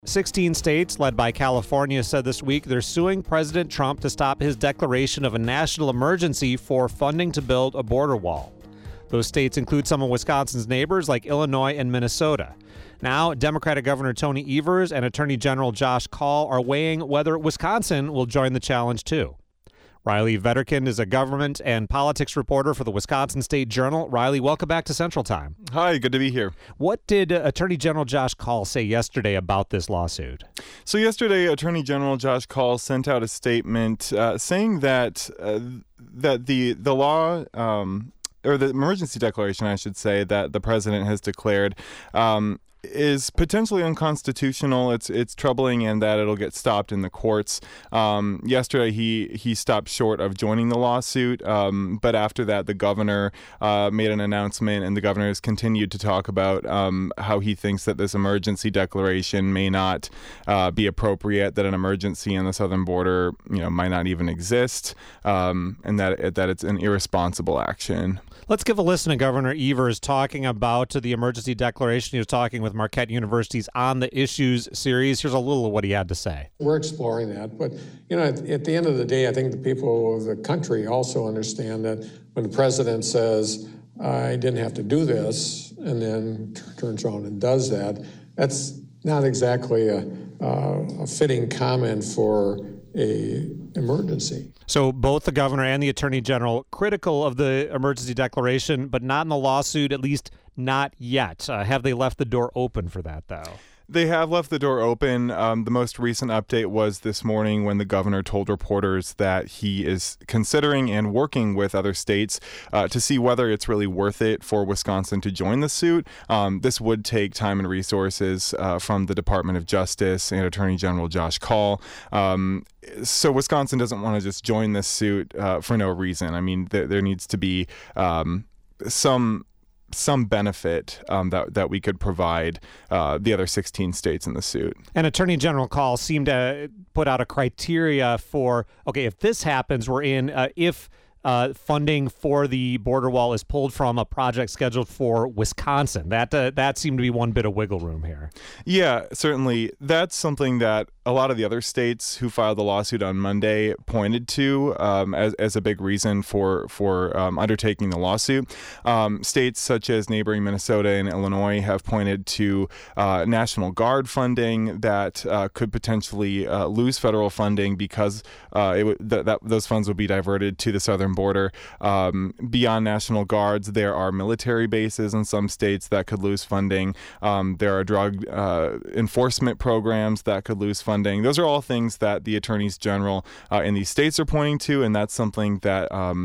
16 states, led by California, said this week they're suing President Trump to stop his declaration of a national emergency for funding to build a border wall. Those states include some of Wisconsin's neighbors like Illinois and Minnesota. Now, Democratic Governor Tony Evers and Attorney General Josh Kaul are weighing whether Wisconsin will join the challenge too. Riley Vetterkind is a government and politics reporter for the Wisconsin State Journal. Riley, welcome back to Central Time. Hi, good to be here. What did Attorney General Josh Kaul say yesterday about this lawsuit? So yesterday, Attorney General Josh Kaul sent out a statement saying that the law, or the emergency declaration, I should say, that the president has declared is potentially unconstitutional. It's troubling, and that it'll get stopped in the courts. Yesterday, he stopped short of joining the lawsuit, but after that, the governor made an announcement, and the governor has continued to talk about how he thinks that this emergency declaration may not be appropriate, that an emergency on the southern border, might not even exist, and that it's an irresponsible action. Let's give a listen to Governor Evers talking about the emergency declaration. He was talking with Marquette University's On the Issues series. Here's a little of what he had to say. We're exploring that. But, at the end of the day, I think the people of the country also understand that when the president says, I didn't have to do this, and then turns around and does that, that's not exactly a fitting comment for an emergency. So both the governor and the attorney general critical of the emergency declaration, but not in the lawsuit, at least not yet. Have they left the door open for that, though? They have left the door open. The most recent update was this morning when the governor told reporters that he is considering and working with other states to see whether it's really worth it for Wisconsin to join the suit. This would take time and resources from the Department of Justice and Attorney General Josh Kaul. So Wisconsin doesn't want to just join this suit for no reason. I mean, there needs to be some benefit that we could provide the other 16 states in the suit. And Attorney General Kaul seemed to put out a criteria for, okay, if this happens, we're in, if funding for the border wall is pulled from a project scheduled for Wisconsin. That seemed to be one bit of wiggle room here. Yeah, certainly. That's something that a lot of the other states who filed the lawsuit on Monday pointed to as a big reason for undertaking the lawsuit. States such as neighboring Minnesota and Illinois have pointed to National Guard funding that could potentially lose federal funding because those funds would be diverted to the southern border. Beyond National Guards, there are military bases in some states that could lose funding. There are drug enforcement programs that could lose funding. Those are all things that the attorneys general in these states are pointing to, and that's something that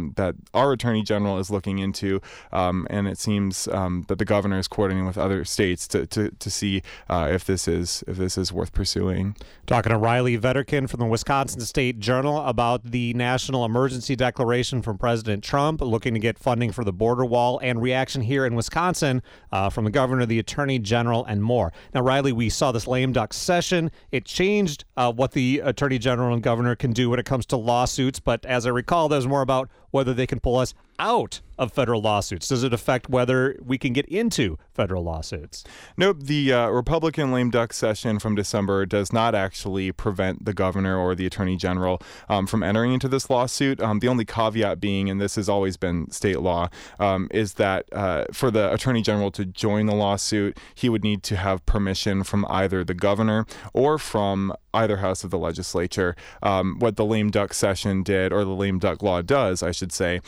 our attorney general is looking into. And it seems that the governor is coordinating with other states to see if this is worth pursuing. Talking to Riley Vetterkind from the Wisconsin State Journal about the national emergency declaration from President Trump, looking to get funding for the border wall, and reaction here in Wisconsin from the governor, the attorney general, and more. Now, Riley, we saw this lame duck session. It changed what the attorney general and governor can do when it comes to lawsuits, but as I recall, that was more about whether they can pull us out of federal lawsuits. Does it affect whether we can get into federal lawsuits? Nope. The Republican lame duck session from December does not actually prevent the governor or the attorney general from entering into this lawsuit. The only caveat being, and this has always been state law, is that for the attorney general to join the lawsuit, he would need to have permission from either the governor or from either house of the legislature. What the lame duck session did, or the lame duck law does, I should say,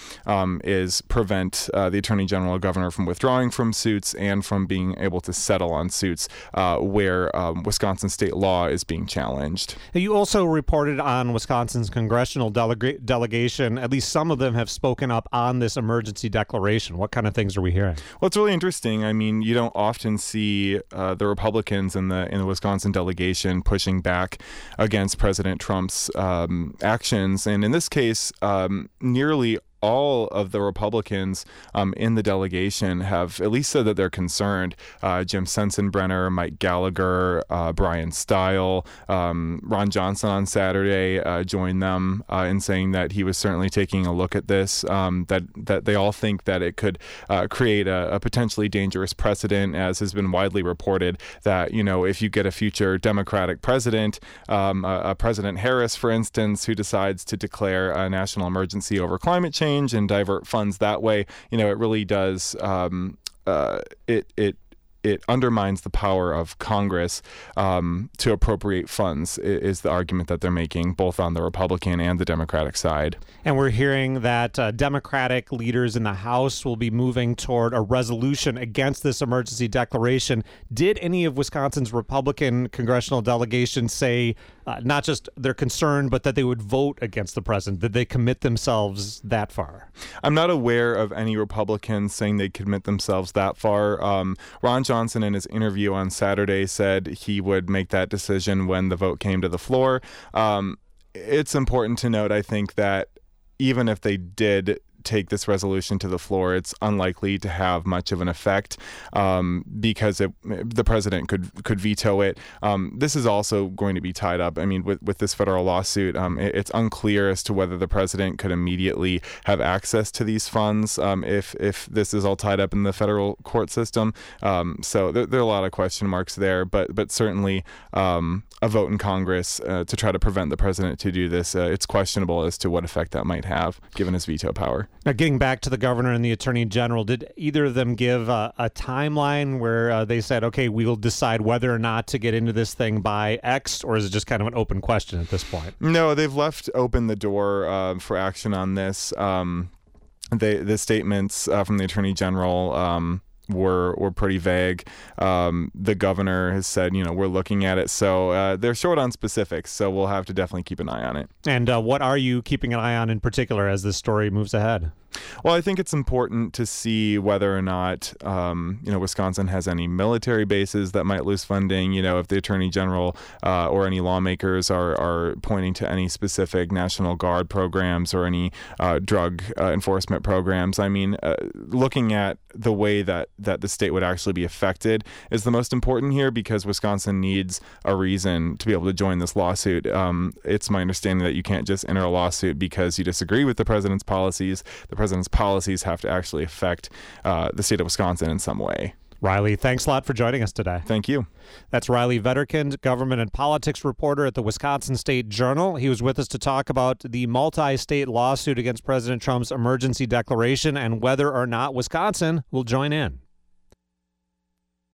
is prevent the attorney general or governor from withdrawing from suits and from being able to settle on suits where Wisconsin state law is being challenged. You also reported on Wisconsin's congressional delegation. At least some of them have spoken up on this emergency declaration. What kind of things are we hearing? Well, it's really interesting. I mean, you don't often see the Republicans in the Wisconsin delegation pushing back against President Trump's actions, and in this case, nearly all of the Republicans in the delegation have at least said that they're concerned. Jim Sensenbrenner, Mike Gallagher, Brian Stile, Ron Johnson on Saturday joined them in saying that he was certainly taking a look at this, that they all think that it could create a potentially dangerous precedent, as has been widely reported, that, if you get a future Democratic president, President Harris, for instance, who decides to declare a national emergency over climate change and divert funds that way, it really does, it undermines the power of Congress to appropriate funds, is the argument that they're making, both on the Republican and the Democratic side. And we're hearing that Democratic leaders in the House will be moving toward a resolution against this emergency declaration. Did any of Wisconsin's Republican congressional delegations say not just they're concerned, but that they would vote against the president? Did they commit themselves that far? I'm not aware of any Republicans saying they commit themselves that far. Ron Johnson, in his interview on Saturday, said he would make that decision when the vote came to the floor. It's important to note, I think, that even if they did take this resolution to the floor, it's unlikely to have much of an effect because the president could veto it. This is also going to be tied up. I mean, with this federal lawsuit, it's unclear as to whether the president could immediately have access to these funds if this is all tied up in the federal court system. So there are a lot of question marks there, but certainly a vote in Congress to try to prevent the president to do this, it's questionable as to what effect that might have, given his veto power. Now, getting back to the governor and the attorney general, did either of them give a timeline where they said, okay, we will decide whether or not to get into this thing by X, or is it just kind of an open question at this point? No, they've left open the door for action on this. The statements from the attorney general were pretty vague. The governor has said, we're looking at it. So they're short on specifics. So we'll have to definitely keep an eye on it. And what are you keeping an eye on in particular as this story moves ahead? Well, I think it's important to see whether or not, Wisconsin has any military bases that might lose funding. If the attorney general or any lawmakers are pointing to any specific National Guard programs or any drug enforcement programs. I mean, looking at the way that the state would actually be affected is the most important here, because Wisconsin needs a reason to be able to join this lawsuit. It's my understanding that you can't just enter a lawsuit because you disagree with the president's policies. The president's policies have to actually affect the state of Wisconsin in some way. Riley, thanks a lot for joining us today. Thank you. That's Riley Vetterkind, government and politics reporter at the Wisconsin State Journal. He was with us to talk about the multi-state lawsuit against President Trump's emergency declaration and whether or not Wisconsin will join in.